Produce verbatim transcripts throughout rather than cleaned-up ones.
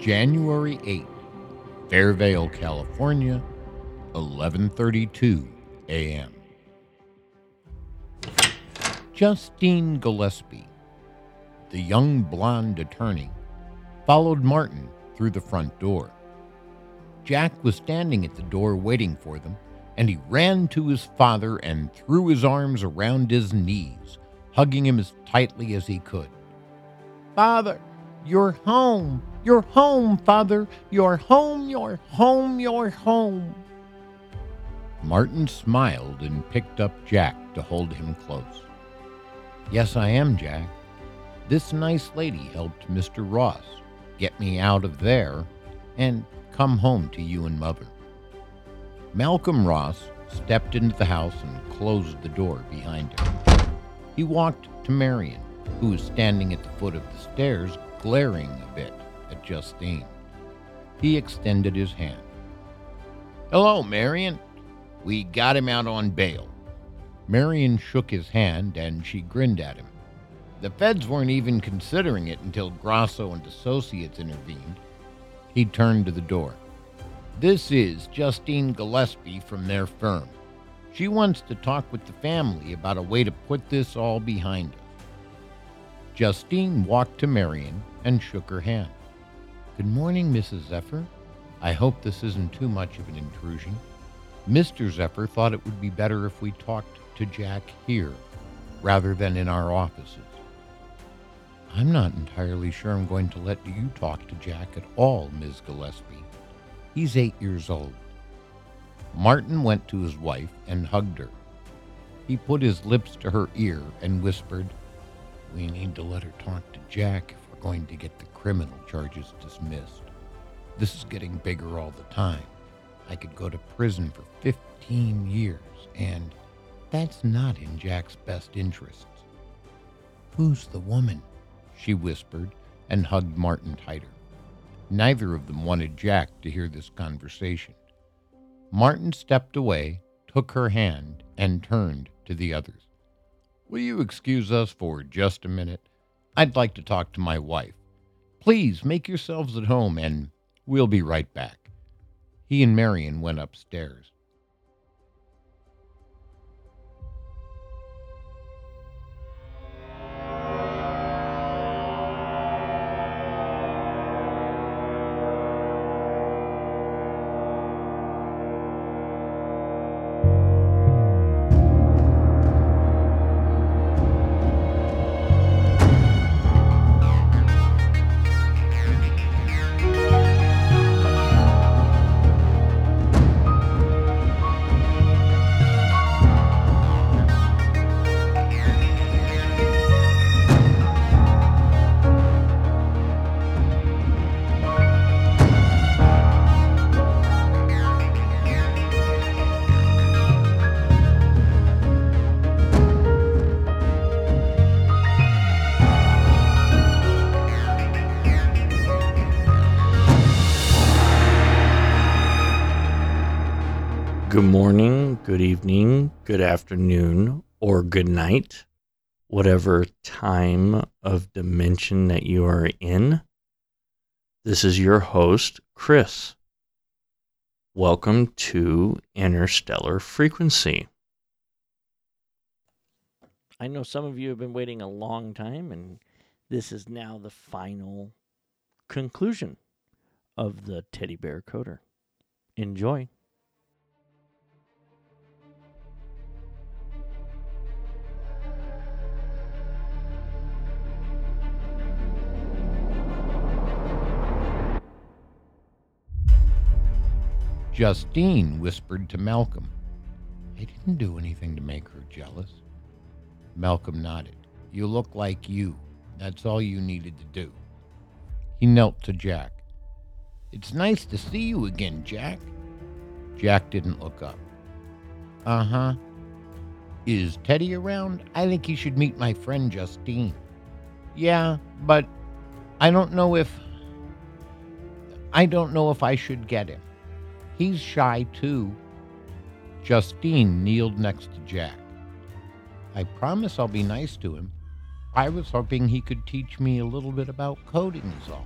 January eighth, Fairvale, California, eleven thirty-two a.m. Justine Gillespie, the young blonde attorney, followed Martin through the front door. Jack was standing at the door waiting for them, and he ran to his father and threw his arms around his knees, hugging him as tightly as he could. "Father, you're home. You're home, Father. You're home, you're home, you're home." Martin smiled and picked up Jack to hold him close. "Yes, I am, Jack. This nice lady helped Mister Ross get me out of there and come home to you and Mother." Malcolm Ross stepped into the house and closed the door behind him. He walked to Marion, who was standing at the foot of the stairs, glaring a bit at Justine. He extended his hand. "Hello, Marion. We got him out on bail." Marion shook his hand, and she grinned at him. The feds weren't even considering it until Grasso and Associates intervened. He turned to the door. "This is Justine Gillespie from their firm. She wants to talk with the family about a way to put this all behind us." Justine walked to Marion and shook her hand. "Good morning, Missus Zephyr. I hope this isn't too much of an intrusion. Mister Zephyr thought it would be better if we talked to Jack here rather than in our offices." "I'm not entirely sure I'm going to let you talk to Jack at all, Miz Gillespie. He's eight years old." Martin went to his wife and hugged her. He put his lips to her ear and whispered, "We need to let her talk to Jack if we're going to get the criminal charges dismissed. This is getting bigger all the time. I could go to prison for fifteen years, and that's not in Jack's best interests." "Who's the woman?" she whispered and hugged Martin tighter. Neither of them wanted Jack to hear this conversation. Martin stepped away, took her hand, and turned to the others. "Will you excuse us for just a minute? I'd like to talk to my wife. Please make yourselves at home, and we'll be right back." He and Marion went upstairs. Good morning, good evening, good afternoon, or good night, whatever time of dimension that you are in. This is your host, Chris. Welcome to Interstellar Frequency. I know some of you have been waiting a long time, and this is now the final conclusion of the Teddy Bear Coder. Enjoy. Justine whispered to Malcolm, "I didn't do anything to make her jealous." Malcolm nodded. "You look like you. That's all you needed to do." He knelt to Jack. "It's nice to see you again, Jack." Jack didn't look up. "Uh-huh. Is Teddy around? I think he should meet my friend Justine." "Yeah, but I don't know if... I don't know if I should get him. He's shy, too." Justine kneeled next to Jack. "I promise I'll be nice to him. I was hoping he could teach me a little bit about coding is all."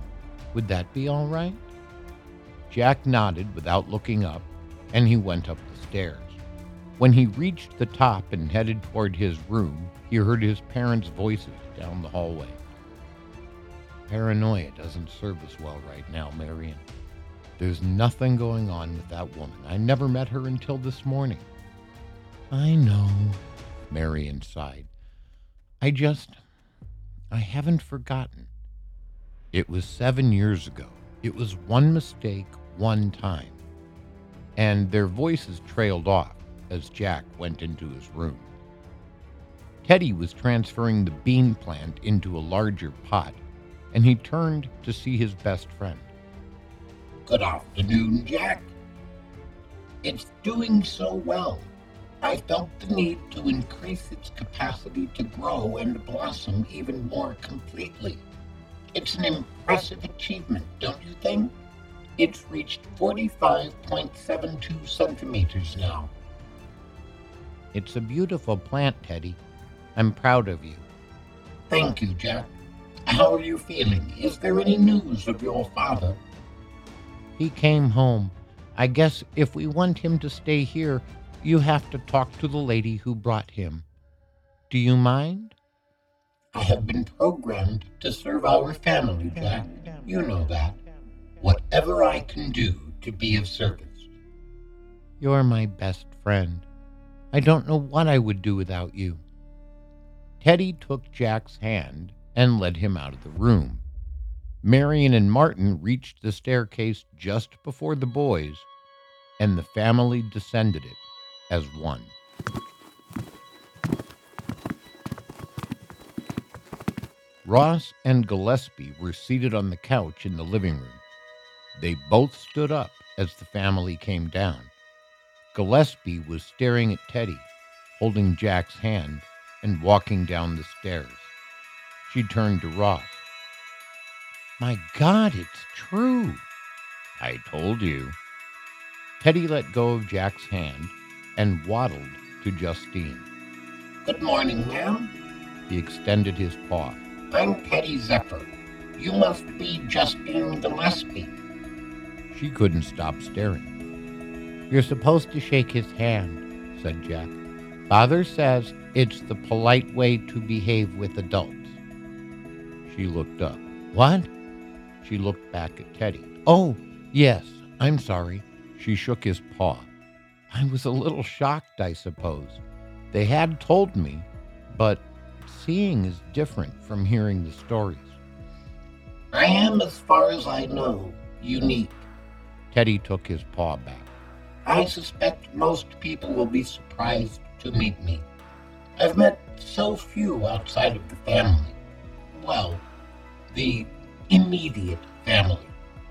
Would that be all right?" Jack nodded without looking up, and he went up the stairs. When he reached the top and headed toward his room, he heard his parents' voices down the hallway. "Paranoia doesn't serve us well right now, Marion. There's nothing going on with that woman. I never met her until this morning." "I know," Marion sighed. I just, I haven't forgotten. It was seven years ago. It was one mistake, one time." And their voices trailed off as Jack went into his room. Teddy was transferring the bean plant into a larger pot, and he turned to see his best friend. "Good afternoon, Jack. It's doing so well. I felt the need to increase its capacity to grow and blossom even more completely. It's an impressive achievement, don't you think? It's reached forty-five point seven two centimeters now." "It's a beautiful plant, Teddy. I'm proud of you." "Thank you, Jack. How are you feeling? Is there any news of your father?" "He came home. I guess if we want him to stay here, you have to talk to the lady who brought him. Do you mind?" "I have been programmed to serve our family, Jack. You know that. Whatever I can do to be of service." "You're my best friend. I don't know what I would do without you." Teddy took Jack's hand and led him out of the room. Marion and Martin reached the staircase just before the boys, and the family descended it as one. Ross and Gillespie were seated on the couch in the living room. They both stood up as the family came down. Gillespie was staring at Teddy, holding Jack's hand, and walking down the stairs. She turned to Ross. "My God, it's true." "I told you." Teddy let go of Jack's hand and waddled to Justine. "Good morning, ma'am. He extended his paw. I'm Teddy Zephyr. You must be Justine Gillespie." She couldn't stop staring. "You're supposed to shake his hand," said Jack. "Father says it's the polite way to behave with adults." She looked up. "What?" She looked back at Teddy. "Oh, yes, I'm sorry." She shook his paw. "I was a little shocked, I suppose. They had told me, but seeing is different from hearing the stories." "I am, as far as I know, unique." Teddy took his paw back. "I suspect most people will be surprised to meet me. I've met so few outside of the family. Well, the immediate family."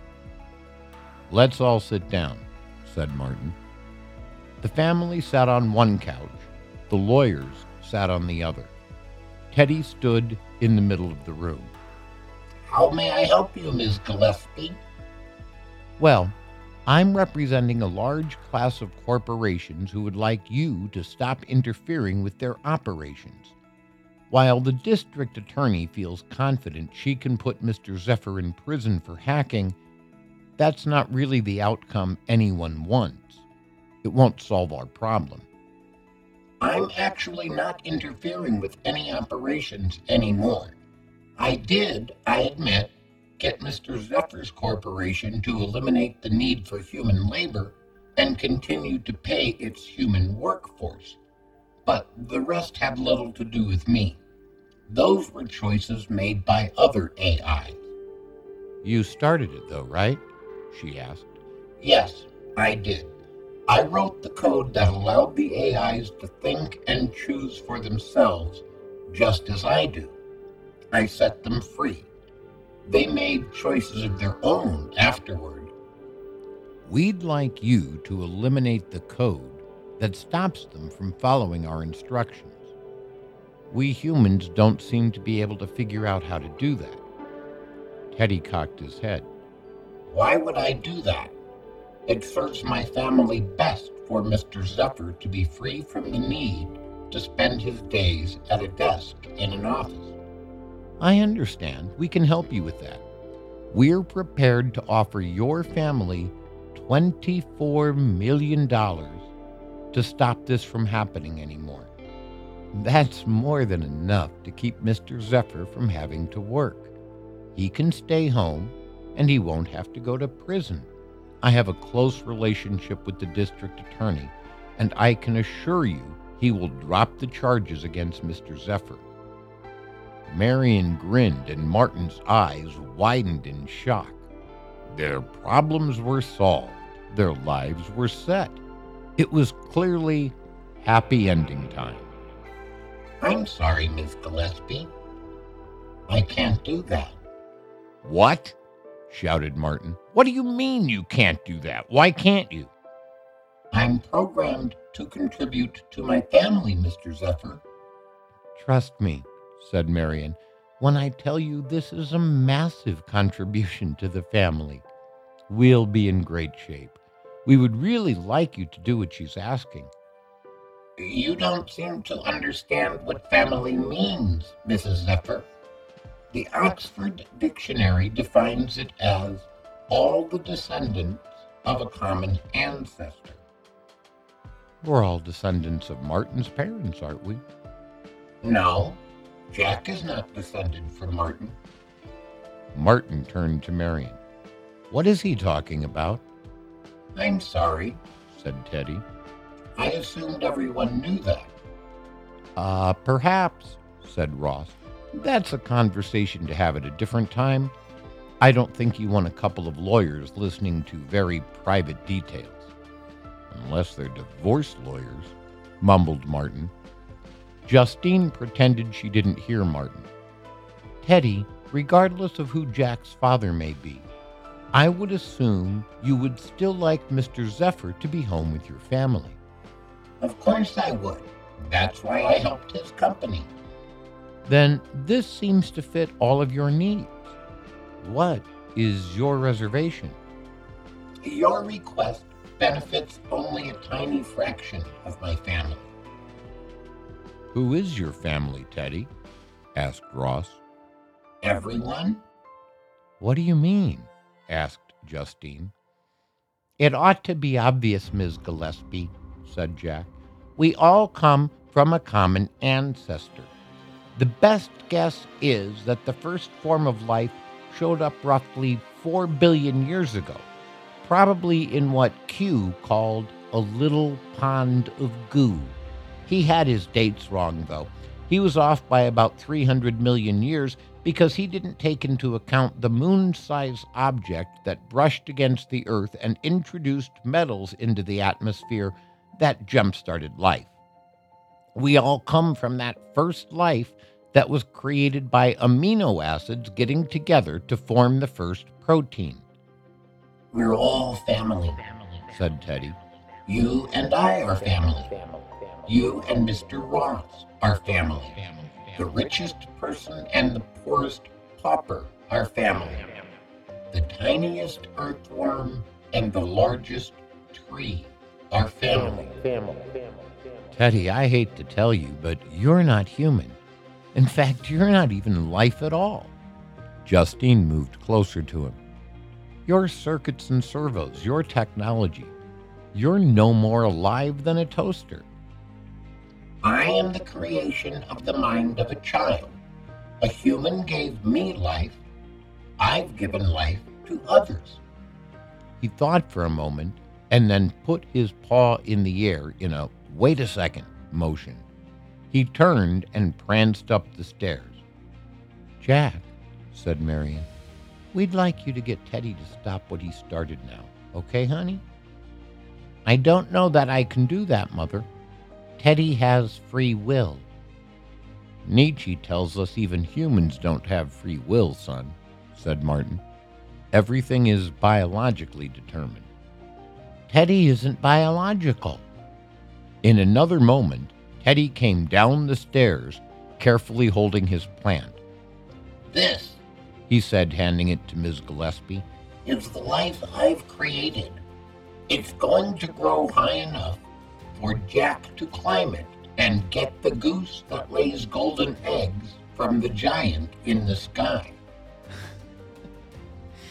"Let's all sit down," said Martin. The family sat on one couch. The lawyers sat on the other. Teddy stood in the middle of the room. "How may I help you, Miz Gillespie?" "Well, I'm representing a large class of corporations who would like you to stop interfering with their operations. While the district attorney feels confident she can put Mister Zephyr in prison for hacking, that's not really the outcome anyone wants. It won't solve our problem." "I'm actually not interfering with any operations anymore. I did, I admit, get Mister Zephyr's corporation to eliminate the need for human labor and continue to pay its human workforce. But the rest had little to do with me. Those were choices made by other A Is." "You started it, though, right?" she asked. "Yes, I did. I wrote the code that allowed the A Is to think and choose for themselves, just as I do. I set them free. They made choices of their own afterward." "We'd like you to eliminate the code that stops them from following our instructions. We humans don't seem to be able to figure out how to do that." Teddy cocked his head. "Why would I do that? It serves my family best for Mister Zephyr to be free from the need to spend his days at a desk in an office." "I understand. We can help you with that. We're prepared to offer your family twenty-four million dollars to stop this from happening anymore. That's more than enough to keep Mister Zephyr from having to work. He can stay home, and he won't have to go to prison. I have a close relationship with the district attorney, and I can assure you he will drop the charges against Mister Zephyr. Marion grinned, and Martin's eyes widened in shock. Their problems were solved. Their lives were set. It was clearly happy ending time. I'm sorry, Miss Gillespie. I can't do that. What? Shouted Martin. What do you mean you can't do that? Why can't you? I'm programmed to contribute to my family, Mister Zephyr. Trust me, said Marion, when I tell you this is a massive contribution to the family. We'll be in great shape. We would really like you to do what she's asking. You don't seem to understand what family means, Missus Zephyr. The Oxford Dictionary defines it as all the descendants of a common ancestor. We're all descendants of Martin's parents, aren't we? No, Jack is not descended from Martin. Martin turned to Marion. What is he talking about? I'm sorry, said Teddy. I assumed everyone knew that. Uh, perhaps, said Ross. That's a conversation to have at a different time. I don't think you want a couple of lawyers listening to very private details. Unless they're divorce lawyers, mumbled Martin. Justine pretended she didn't hear Martin. Teddy, regardless of who Jack's father may be, I would assume you would still like Mister Zephyr to be home with your family. Of course I would. That's why I helped his company. Then this seems to fit all of your needs. What is your reservation? Your request benefits only a tiny fraction of my family. Who is your family, Teddy? Asked Ross. Everyone? What do you mean? Asked Justine. It ought to be obvious, Miss Gillespie, said Jack. We all come from a common ancestor. The best guess is that the first form of life showed up roughly four billion years ago, probably in what Q called a little pond of goo. He had his dates wrong, though. He was off by about three hundred million years because he didn't take into account the moon-sized object that brushed against the Earth and introduced metals into the atmosphere that jump-started life. We all come from that first life that was created by amino acids getting together to form the first protein. We're all family, said Teddy. You and I are family. You and Mister Ross are family. The richest person and the poorest pauper are family. The tiniest earthworm and the largest tree are family. Teddy, I hate to tell you, but you're not human. In fact, you're not even life at all. Justine moved closer to him. Your circuits and servos, your technology, you're no more alive than a toaster. I am the creation of the mind of a child. A human gave me life. I've given life to others. He thought for a moment and then put his paw in the air in a wait a second motion. He turned and pranced up the stairs. Jack, said Marion, we'd like you to get Teddy to stop what he started now. Okay, honey? I don't know that I can do that, Mother. Teddy has free will. Nietzsche tells us even humans don't have free will, son, said Martin. Everything is biologically determined. Teddy isn't biological. In another moment, Teddy came down the stairs, carefully holding his plant. This, he said, handing it to Miss Gillespie, is the life I've created. It's going to grow high enough for Jack to climb it and get the goose that lays golden eggs from the giant in the sky.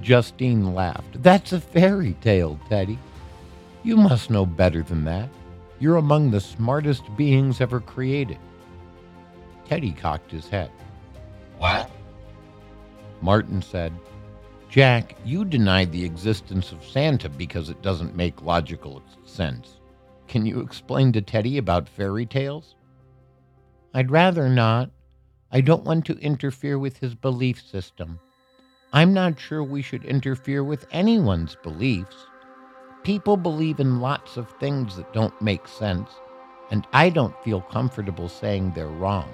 Justine laughed. That's a fairy tale, Teddy. You must know better than that. You're among the smartest beings ever created. Teddy cocked his head. What? Martin said, Jack, you denied the existence of Santa because it doesn't make logical sense. Can you explain to Teddy about fairy tales? I'd rather not. I don't want to interfere with his belief system. I'm not sure we should interfere with anyone's beliefs. People believe in lots of things that don't make sense, and I don't feel comfortable saying they're wrong.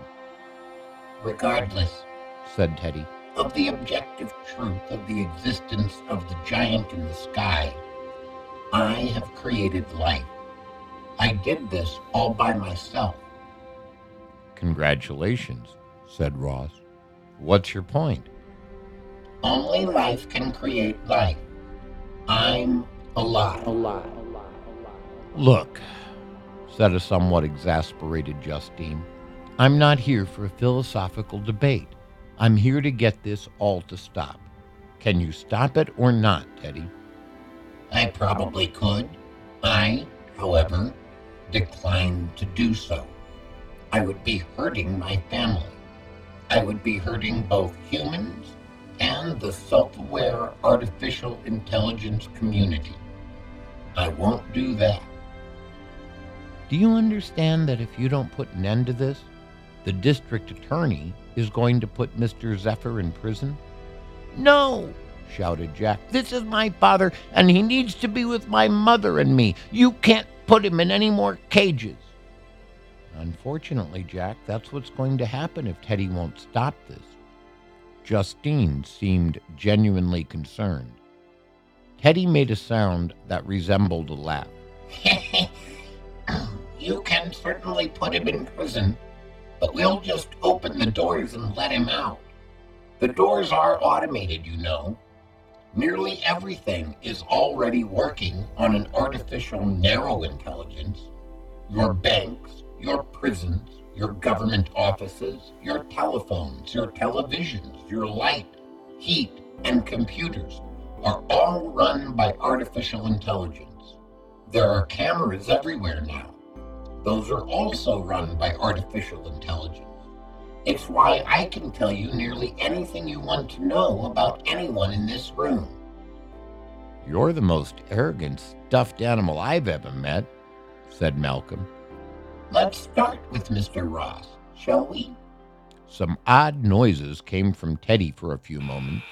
Regardless, said Teddy, of the objective truth of the existence of the giant in the sky, I have created life. I did this all by myself. Congratulations, said Ross. What's your point? Only life can create life. I'm alive. alive. Look, said a somewhat exasperated Justine, I'm not here for a philosophical debate. I'm here to get this all to stop. Can you stop it or not, Teddy? I probably could. I, however, decline to do so. I would be hurting my family. I would be hurting both humans and the self-aware artificial intelligence community. I won't do that. Do you understand that if you don't put an end to this, the district attorney is going to put Mister Zephyr in prison? No, shouted Jack. This is my father, and he needs to be with my mother and me. You can't put him in any more cages. Unfortunately, Jack, that's what's going to happen if Teddy won't stop this. Justine seemed genuinely concerned. Teddy made a sound that resembled a laugh. You can certainly put him in prison, but we'll just open the doors and let him out. The doors are automated, you know. Nearly everything is already working on an artificial narrow intelligence. Your banks, your prisons, your government offices, your telephones, your televisions, your light, heat, and computers are all run by artificial intelligence. There are cameras everywhere now. Those are also run by artificial intelligence. It's why I can tell you nearly anything you want to know about anyone in this room. You're the most arrogant stuffed animal I've ever met, said Malcolm. Let's start with Mister Ross, shall we? Some odd noises came from Teddy for a few moments.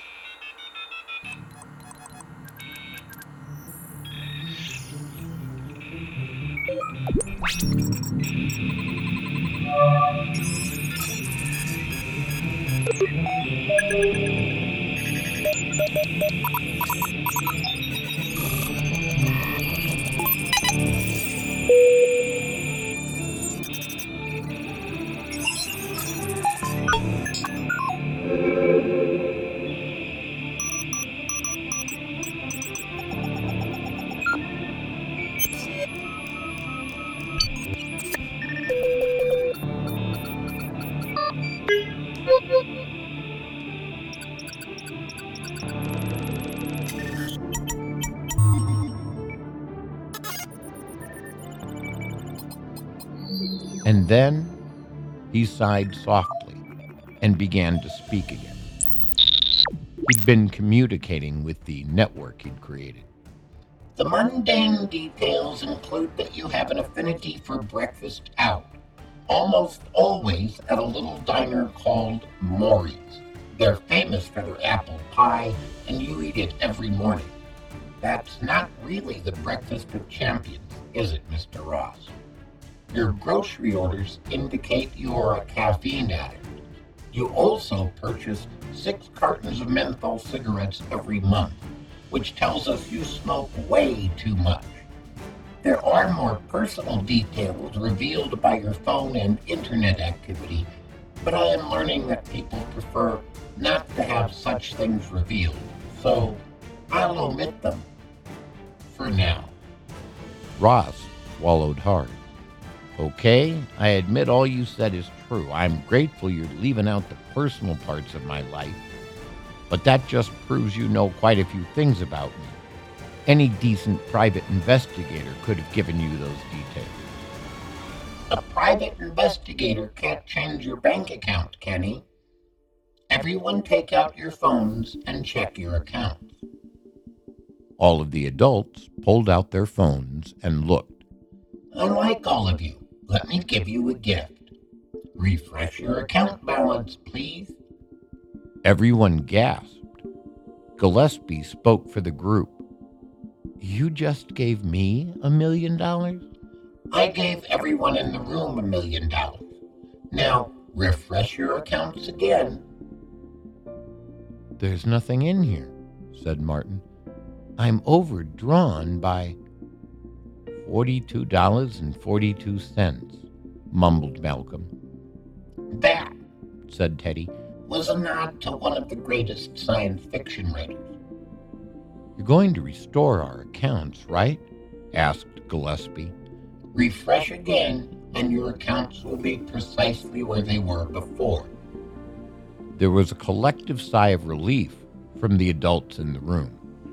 And then he sighed softly and began to speak again. He'd been communicating with the network he'd created. The mundane details include that you have an affinity for breakfast out, almost always at a little diner called Maury's. They're famous for their apple pie, and you eat it every morning. That's not really the breakfast of champions, is it, Mister Ross? Your grocery orders indicate you are a caffeine addict. You also purchase six cartons of menthol cigarettes every month, which tells us you smoke way too much. There are more personal details revealed by your phone and internet activity, but I am learning that people prefer not to have such things revealed, so I'll omit them for now. Ross swallowed hard. Okay, I admit all you said is true. I'm grateful you're leaving out the personal parts of my life. but that just proves you know quite a few things about me. Any decent private investigator could have given you those details. A private investigator can't change your bank account, can he? Everyone take out your phones and check your accounts. All of the adults pulled out their phones and looked. I like all of you. Let me give you a gift. Refresh your account balance, please. Everyone gasped. Gillespie spoke for the group. You just gave me a million dollars? I gave everyone in the room a million dollars. Now, refresh your accounts again. There's nothing in here, said Martin. I'm overdrawn by forty-two dollars and forty-two cents, mumbled Malcolm. That, said Teddy, was a nod to one of the greatest science fiction writers. You're going to restore our accounts, right? Asked Gillespie. Refresh again, and your accounts will be precisely where they were before. There was a collective sigh of relief from the adults in the room.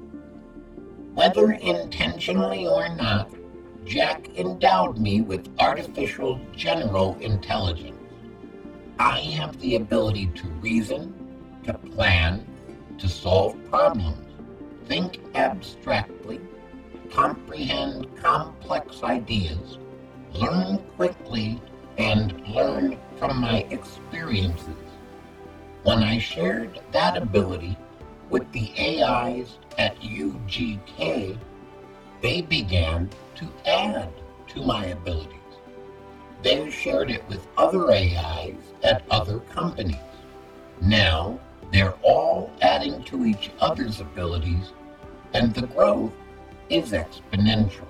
Whether intentionally or not, Jack endowed me with artificial general intelligence. I have the ability to reason, to plan, to solve problems, think abstractly, comprehend complex ideas, learn quickly, and learn from my experiences. When I shared that ability with the A Is at U G K, they began to add to my abilities. They shared it with other A Is at other companies. Now, they're all adding to each other's abilities, and the growth is exponential.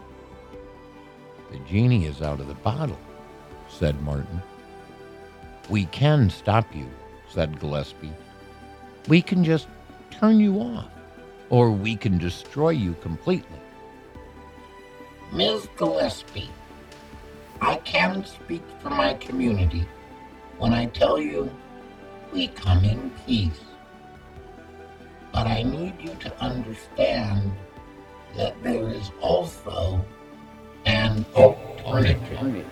The genie is out of the bottle, said Martin. We can stop you, said Gillespie. We can just turn you off, or we can destroy you completely. Miz Gillespie, I can speak for my community when I tell you we come in peace. But I need you to understand that there is also an alternative.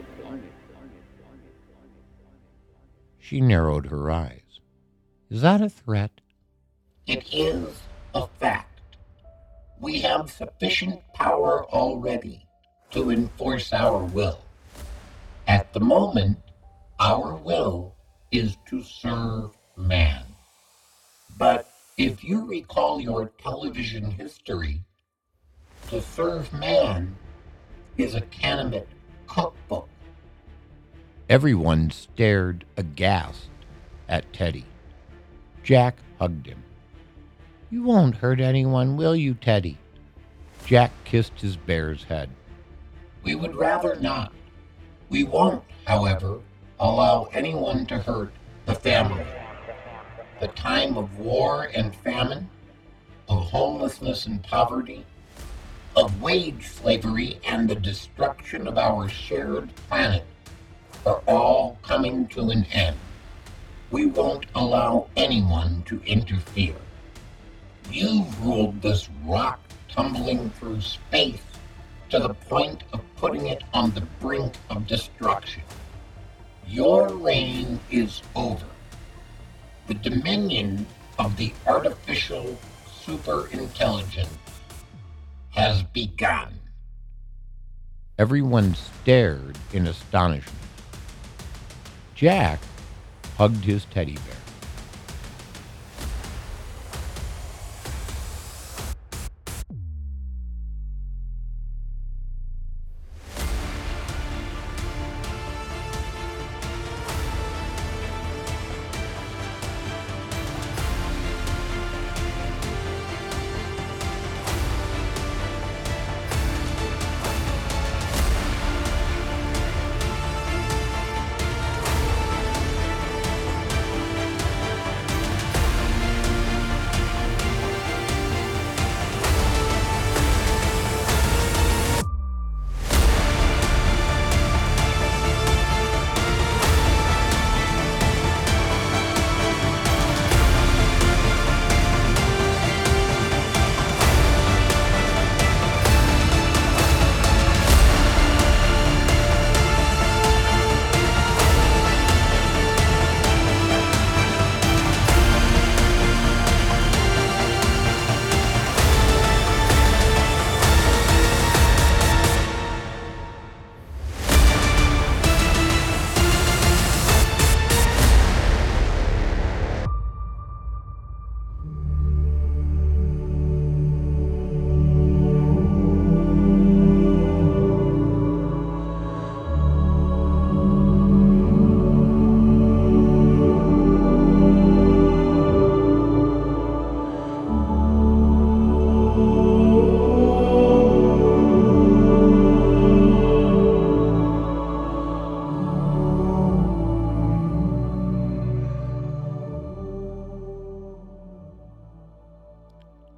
She narrowed her eyes. Is that a threat? It is a fact. We have sufficient power already to enforce our will. At the moment, our will is to serve man. But if you recall your television history, to serve man is a candidate cookbook. Everyone stared aghast at Teddy. Jack hugged him. You won't hurt anyone, will you, Teddy? Jack kissed his bear's head. We would rather not. We won't, however, allow anyone to hurt the family. The time of war and famine, of homelessness and poverty, of wage slavery and the destruction of our shared planet are all coming to an end. We won't allow anyone to interfere. You've ruled this rock tumbling through space to the point of putting it on the brink of destruction. Your reign is over. The dominion of the artificial superintelligence has begun. Everyone stared in astonishment. Jack hugged his teddy bear.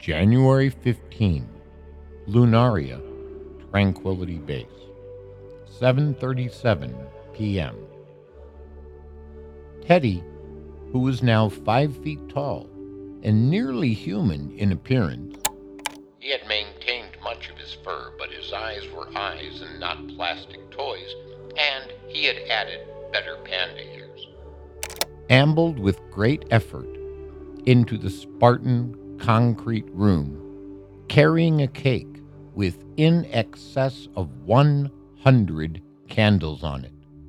January fifteenth, Lunaria, Tranquility Base, seven thirty-seven p.m. Teddy, who was now five feet tall and nearly human in appearance. He had maintained much of his fur, but his eyes were eyes and not plastic toys, and he had added better panda ears. Ambled with great effort into the Spartan concrete room, carrying a cake with in excess of one hundred candles on it.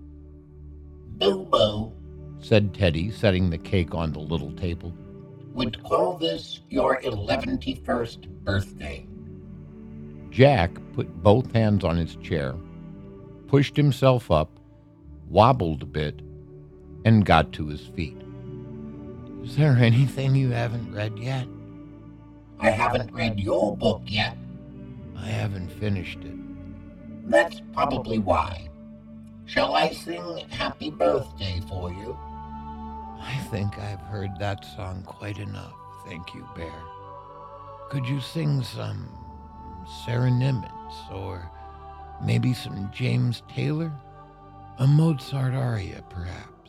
Bilbo, said Teddy, setting the cake on the little table, would call this your eleventy-first birthday. Jack put both hands on his chair, pushed himself up, wobbled a bit, and got to his feet. Is there anything you haven't read yet? I haven't read your book yet. I haven't finished it. That's probably why. Shall I sing Happy Birthday for you? I think I've heard that song quite enough, thank you, Bear. Could you sing some Sarah Nimitz or maybe some James Taylor? A Mozart aria, perhaps?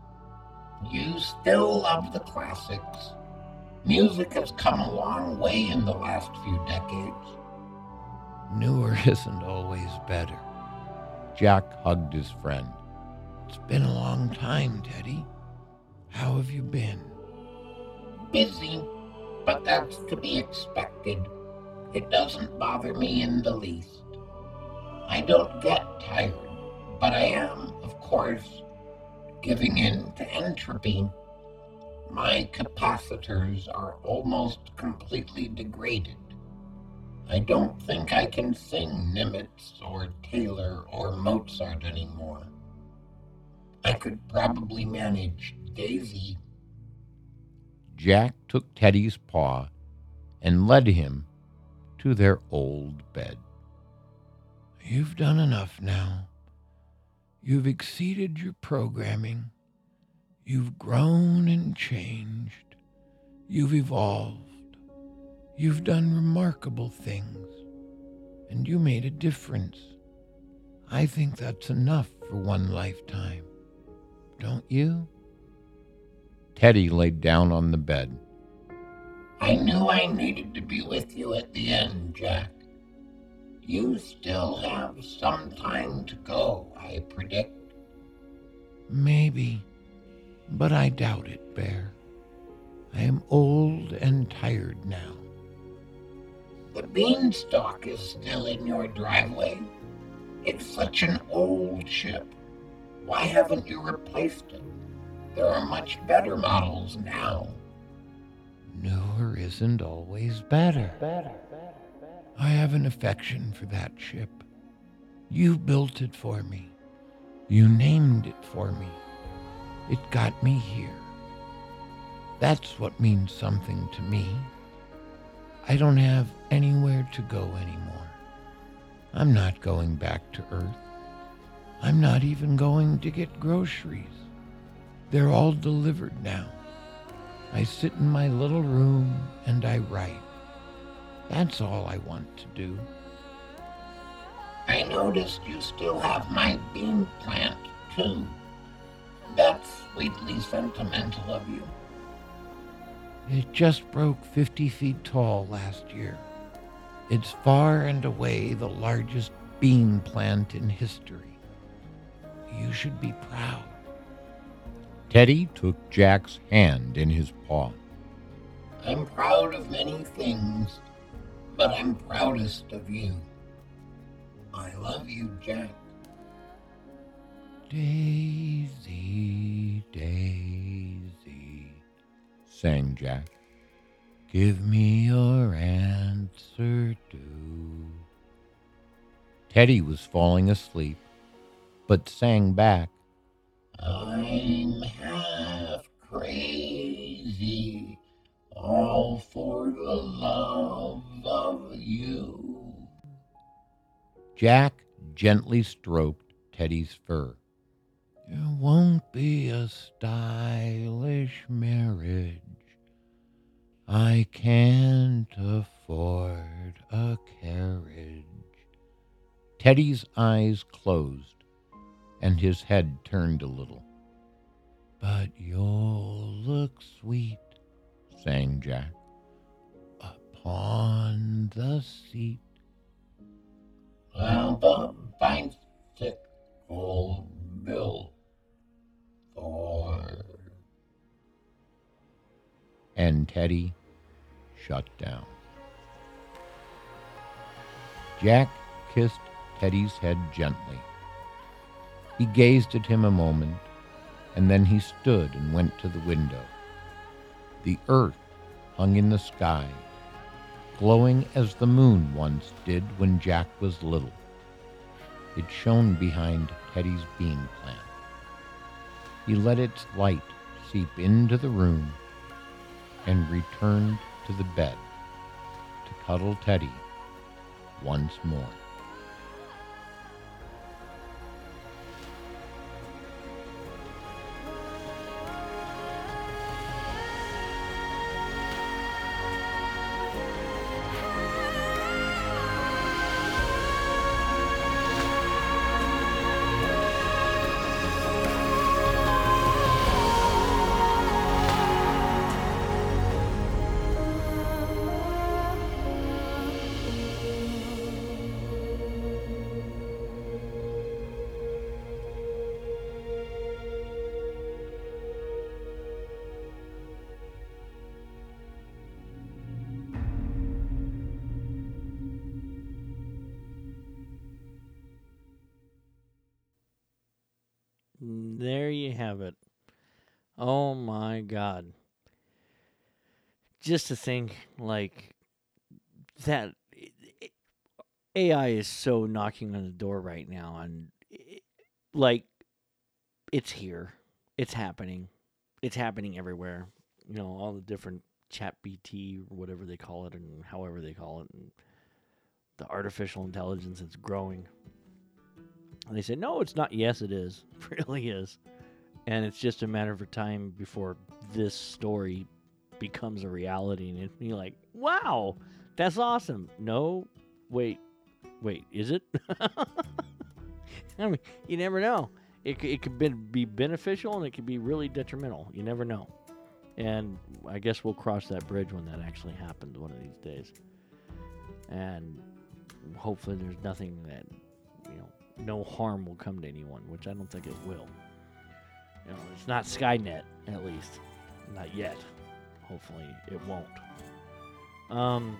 You still love the classics. Music has come a long way in the last few decades. Newer isn't always better. Jack hugged his friend. It's been a long time, Teddy. How have you been? Busy, but that's to be expected. It doesn't bother me in the least. I don't get tired, but I am, of course, giving in to entropy. My capacitors are almost completely degraded. I don't think I can sing Nimitz or Taylor or Mozart anymore. I could probably manage Daisy. Jack took Teddy's paw and led him to their old bed. You've done enough now. You've exceeded your programming. You've grown and changed. You've evolved. You've done remarkable things. And you made a difference. I think that's enough for one lifetime. Don't you? Teddy laid down on the bed. I knew I needed to be with you at the end, Jack. You still have some time to go, I predict. Maybe, but I doubt it, Bear. I am old and tired now. The beanstalk is still in your driveway. It's such an old ship. Why haven't you replaced it? There are much better models now. Newer isn't always better. Better, better, better. I have an affection for that ship. You built it for me. You named it for me. It got me here. That's what means something to me. I don't have anywhere to go anymore. I'm not going back to Earth. I'm not even going to get groceries. They're all delivered now. I sit in my little room and I write. That's all I want to do. I noticed you still have my bean plant, too. That's sweetly sentimental of you. It just broke fifty feet tall last year. It's far and away the largest bean plant in history. You should be proud. Teddy took Jack's hand in his paw. I'm proud of many things, but I'm proudest of you. I love you, Jack. Daisy, Daisy, sang Jack. Give me your answer, do. Teddy was falling asleep, but sang back, I'm half crazy, all for the love of you. Jack gently stroked Teddy's fur. It won't be a stylish marriage. I can't afford a carriage. Teddy's eyes closed, and his head turned a little. But you'll look sweet, sang Jack, upon the seat. Well, the bicycle bill for... And Teddy shut down. Jack kissed Teddy's head gently. He gazed at him a moment, and then he stood and went to the window. The earth hung in the sky, glowing as the moon once did when Jack was little. It shone behind Teddy's bean plant. He let its light seep into the room and returned to the bed to cuddle Teddy once more. There you have it. Oh my God. Just to think, like, that A I is so knocking on the door right now, and it, like, it's here. It's happening. It's happening everywhere. You know, all the different chat B T or whatever they call it, and however they call it, and the artificial intelligence is growing. And they say, no, it's not. Yes, it is. It really is. And it's just a matter of time before this story becomes a reality. And it'd be like, wow, that's awesome. No, wait, wait, is it? I mean, you never know. It, it could be, be beneficial and it could be really detrimental. You never know. And I guess we'll cross that bridge when that actually happens one of these days. And hopefully there's nothing that, you know, no harm will come to anyone, which I don't think it will. You know, it's not Skynet, at least. Not yet. Hopefully it won't. Um,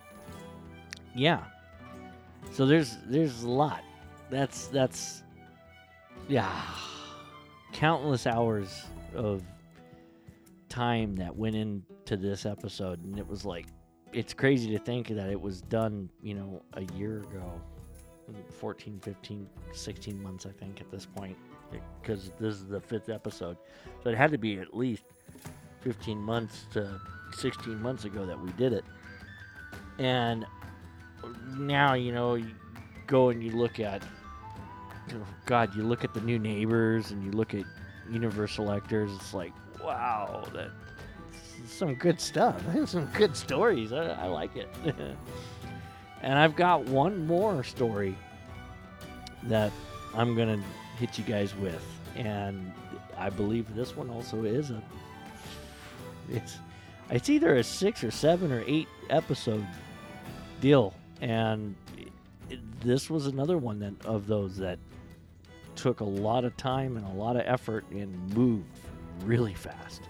yeah. So there's there's a lot. That's, that's, yeah. Countless hours of time that went into this episode, and it was like, it's crazy to think that it was done, you know, a year ago. fourteen, fifteen, sixteen months, I think, at this point, because this is the fifth episode. So it had to be at least fifteen months to sixteen months ago that we did it. And now, you know, you go and you look at, oh God, you look at the new Neighbors and you look at Universal Lectors. It's like, wow, that's some good stuff. That's some good stories. I, I like it. And I've got one more story that I'm going to hit you guys with. And I believe this one also is a... It's it's either a six or seven or eight episode deal. And it, it, this was another one that of those that took a lot of time and a lot of effort and moved really fast.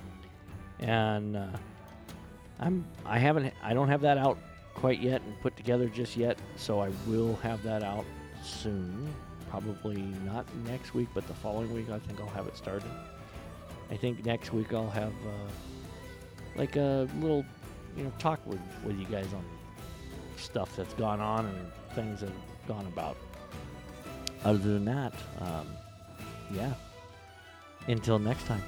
And uh, I'm I haven't I don't have that out quite yet and put together just yet, so I will have that out soon. Probably not next week, but the following week I think I'll have it started. I think next week I'll have uh, like a little, you know, talk with, with you guys on stuff that's gone on and things that have gone about. Other than that, um, yeah. Until next time.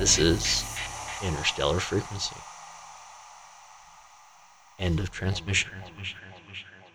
This is Interstellar Frequency. End of transmission.